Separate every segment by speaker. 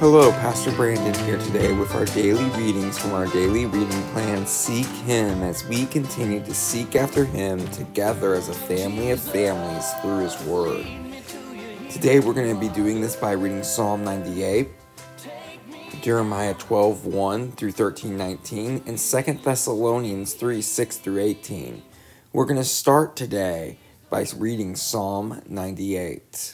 Speaker 1: Hello, Pastor Brandon here today with our daily readings from our daily reading plan, Seek Him, as we continue to seek after Him together as a family of families through His Word. Today we're going to be doing this by reading Psalm 98, Jeremiah 12:1 through 13:19, and 2 Thessalonians 3:6 through 18. We're going to start today by reading Psalm 98.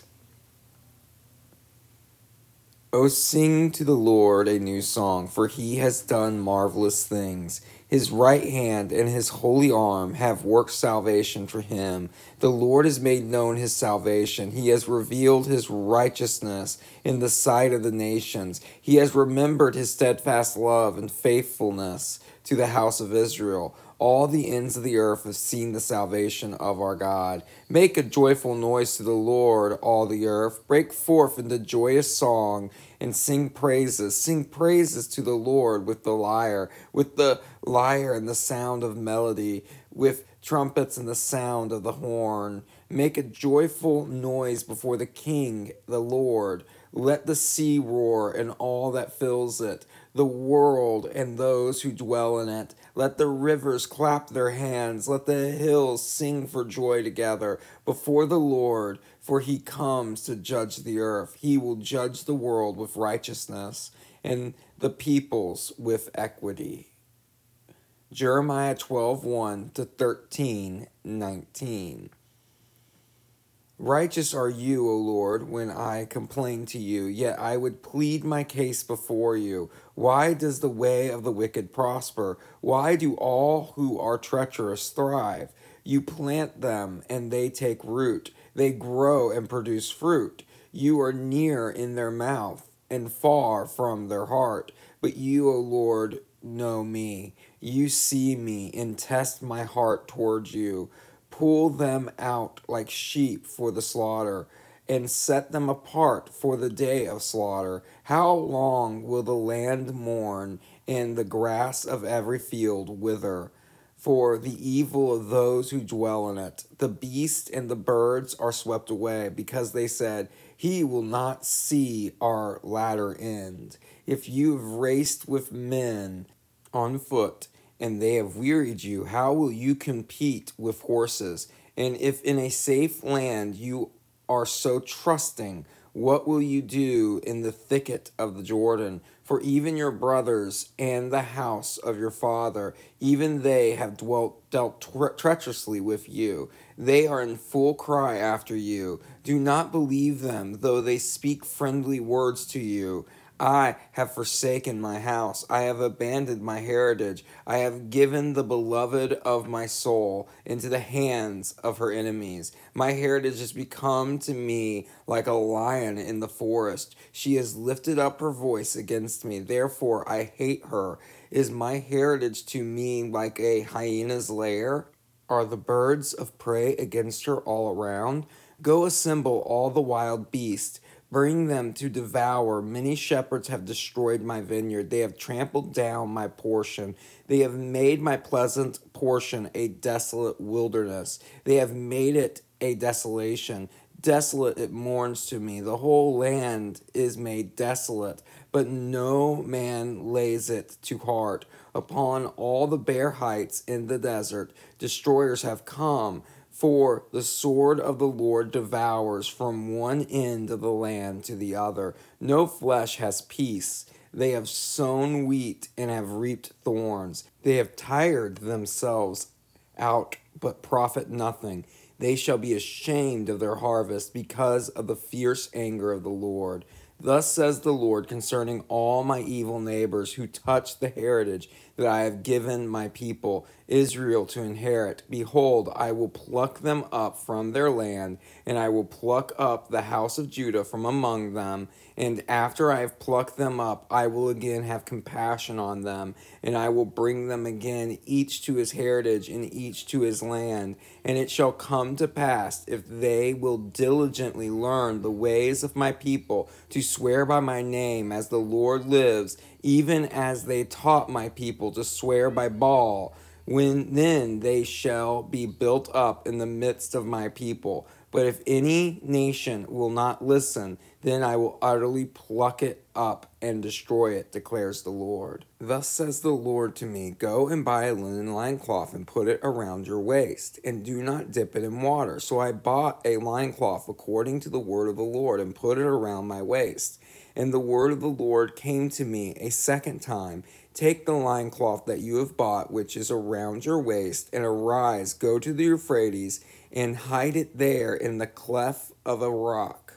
Speaker 1: O sing to the Lord a new song, for he has done marvelous things. His right hand and his holy arm have worked salvation for him. The Lord has made known his salvation. He has revealed his righteousness in the sight of the nations. He has remembered his steadfast love and faithfulness to the house of Israel. All the ends of the earth have seen the salvation of our God. Make a joyful noise to the Lord, all the earth. Break forth into joyous song and sing praises. Sing praises to the Lord with the lyre and the sound of melody, with trumpets and the sound of the horn. Make a joyful noise before the King, the Lord. Let the sea roar and all that fills it, the world and those who dwell in it. Let the rivers clap their hands. Let the hills sing for joy together before the Lord, for he comes to judge the earth. He will judge the world with righteousness and the peoples with equity. Jeremiah 12:1 to 13:19. Righteous are you, O Lord, when I complain to you, yet I would plead my case before you. Why does the way of the wicked prosper? Why do all who are treacherous thrive? You plant them, and they take root. They grow and produce fruit. You are near in their mouth and far from their heart. But you, O Lord, know me. You see me and test my heart towards you. Pull them out like sheep for the slaughter, and set them apart for the day of slaughter. How long will the land mourn, and the grass of every field wither? For the evil of those who dwell in it. The beasts and the birds are swept away, because they said, he will not see our latter end. If you have raced with men on foot, and they have wearied you, how will you compete with horses? And if in a safe land you are so trusting, what will you do in the thicket of the Jordan? For even your brothers and the house of your father, even they have dealt treacherously with you. They are in full cry after you. Do not believe them, though they speak friendly words to you. I have forsaken my house. I have abandoned my heritage. I have given the beloved of my soul into the hands of her enemies. My heritage has become to me like a lion in the forest. She has lifted up her voice against me. Therefore, I hate her. Is my heritage to me like a hyena's lair? Are the birds of prey against her all around? Go assemble all the wild beasts. Bring them to devour. Many shepherds have destroyed my vineyard. They have trampled down my portion. They have made my pleasant portion a desolate wilderness. They have made it a desolation. Desolate it mourns to me. The whole land is made desolate, but no man lays it to heart. Upon all the bare heights in the desert, destroyers have come. For the sword of the Lord devours from one end of the land to the other. No flesh has peace. They have sown wheat and have reaped thorns. They have tired themselves out, but profit nothing. They shall be ashamed of their harvest because of the fierce anger of the Lord. Thus says the Lord concerning all my evil neighbors who touch the heritage that I have given my people Israel to inherit. Behold, I will pluck them up from their land, and I will pluck up the house of Judah from among them. And after I have plucked them up, I will again have compassion on them, and I will bring them again, each to his heritage and each to his land. And it shall come to pass, if they will diligently learn the ways of my people, to swear by my name as the Lord lives, even as they taught my people to swear by Baal, When then they shall be built up in the midst of my people. But if any nation will not listen, then I will utterly pluck it up and destroy it, declares the Lord. Thus says the Lord to me, Go and buy a linen loincloth and put it around your waist, and do not dip it in water. So I bought a loincloth according to the word of the Lord, and put it around my waist. And the word of the Lord came to me a second time. Take the loincloth that you have bought, which is around your waist, and arise, go to the Euphrates, and hide it there in the cleft of a rock.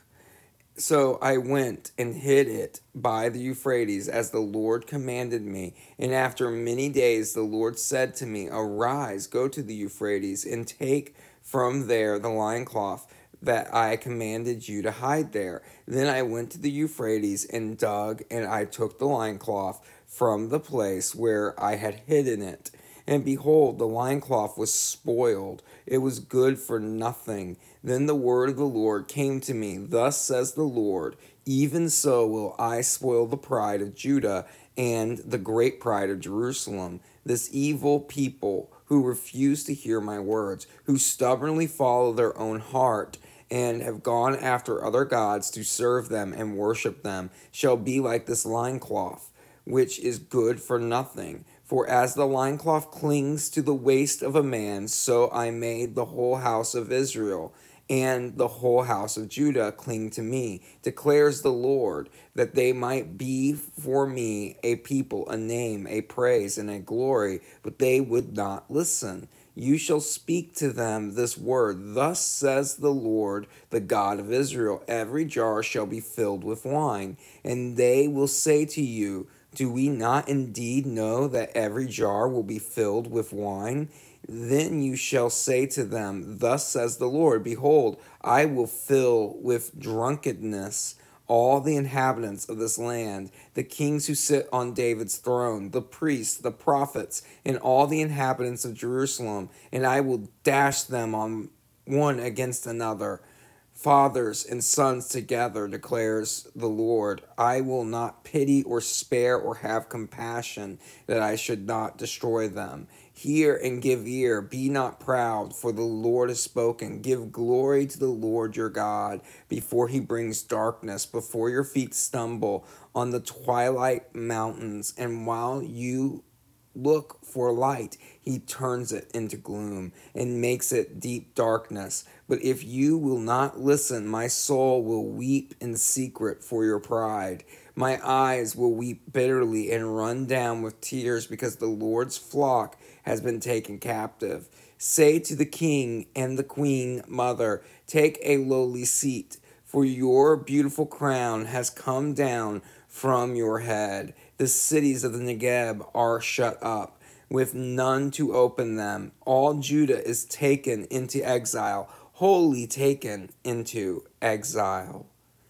Speaker 1: So I went and hid it by the Euphrates, as the Lord commanded me. And after many days the Lord said to me, Arise, go to the Euphrates, and take from there the loincloth that I commanded you to hide there. Then I went to the Euphrates and dug, and I took the loincloth from the place where I had hidden it. And behold, the loincloth was spoiled. It was good for nothing. Then the word of the Lord came to me. Thus says the Lord, Even so will I spoil the pride of Judah and the great pride of Jerusalem, this evil people who refuse to hear my words, who stubbornly follow their own heart, and have gone after other gods to serve them and worship them, shall be like this loincloth, which is good for nothing. For as the loincloth clings to the waist of a man, so I made the whole house of Israel and the whole house of Judah cling to me, declares the Lord, that they might be for me a people, a name, a praise, and a glory, but they would not listen. You shall speak to them this word. Thus says the Lord, the God of Israel, every jar shall be filled with wine, and they will say to you, Do we not indeed know that every jar will be filled with wine? Then you shall say to them, Thus says the Lord, Behold, I will fill with drunkenness all the inhabitants of this land, the kings who sit on David's throne, the priests, the prophets, and all the inhabitants of Jerusalem, and I will dash them on one against another, fathers and sons together, declares the Lord. I will not pity or spare or have compassion, that I should not destroy them. Hear and give ear, be not proud, for the Lord has spoken. Give glory to the Lord your God, before he brings darkness, before your feet stumble on the twilight mountains, and while you look for light, he turns it into gloom and makes it deep darkness. But if you will not listen, my soul will weep in secret for your pride. My eyes will weep bitterly and run down with tears, because the Lord's flock has been taken captive. Say to the king and the queen mother, Take a lowly seat, for your beautiful crown has come down from your head. The cities of the Negeb are shut up, with none to open them. All Judah is taken into exile, wholly taken into exile.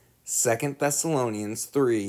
Speaker 1: 2 Thessalonians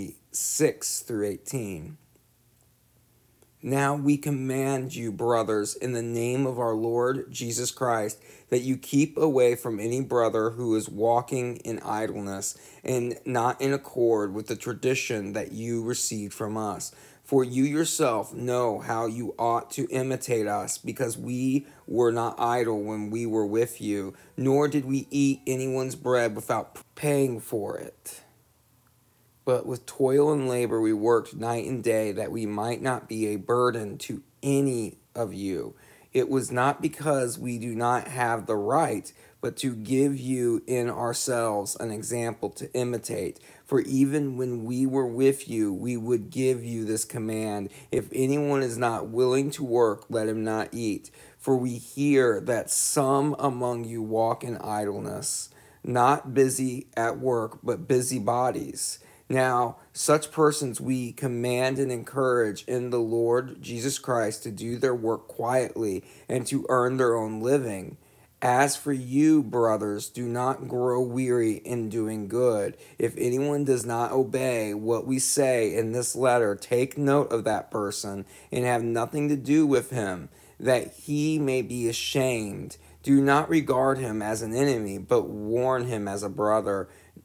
Speaker 1: 3:6-18. Now we command you, brothers, in the name of our Lord Jesus Christ, that you keep away from any brother who is walking in idleness and not in accord with the tradition that you received from us. For you yourself know how you ought to imitate us, because we were not idle when we were with you, nor did we eat anyone's bread without paying for it. But with toil and labor we worked night and day, that we might not be a burden to any of you. It was not because we do not have the right, but to give you in ourselves an example to imitate. For even when we were with you, we would give you this command: If anyone is not willing to work, let him not eat. For we hear that some among you walk in idleness, not busy at work, but busy bodies. Now, such persons we command and encourage in the Lord Jesus Christ to do their work quietly and to earn their own living. As for you, brothers, do not grow weary in doing good. If anyone does not obey what we say in this letter, take note of that person and have nothing to do with him, that he may be ashamed. Do not regard him as an enemy, but warn him as a brother.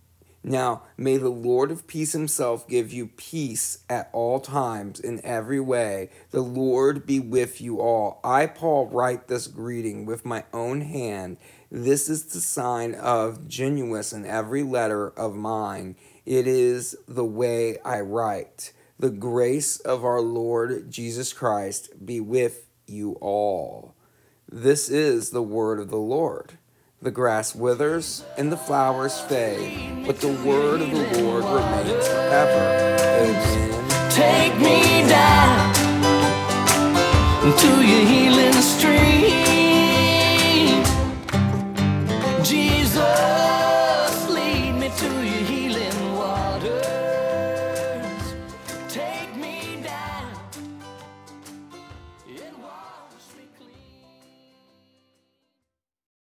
Speaker 1: Now, may the Lord of peace himself give you peace at all times in every way. The Lord be with you all. I, Paul, write this greeting with my own hand. This is the sign of genuineness in every letter of mine. It is the way I write. The grace of our Lord Jesus Christ be with you all. This is the word of the Lord. The grass withers and the flowers fade, but the word of the Lord remains forever. Amen.
Speaker 2: Take me down to your healing stream. Jesus, lead me to you.